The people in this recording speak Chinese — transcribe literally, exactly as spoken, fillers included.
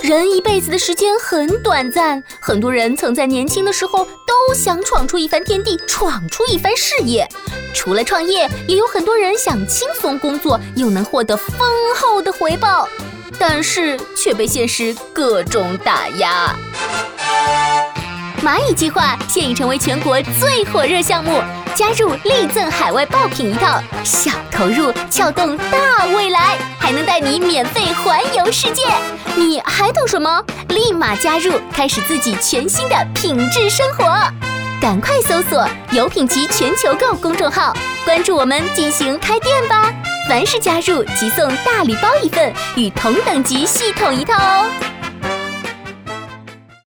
人一辈子的时间很短暂，很多人曾在年轻的时候都想闯出一番天地，闯出一番事业。除了创业，也有很多人想轻松工作，又能获得丰厚的回报，但是却被现实各种打压。蚂蚁计划现已成为全国最火热项目，加入立赠海外爆品一套，小投入撬动大未来，还能带你免费环游世界。你还等什么？立马加入，开始自己全新的品质生活。赶快搜索有品级全球购公众号，关注我们进行开店吧。凡是加入即送大礼包一份，与同等级系统一套哦。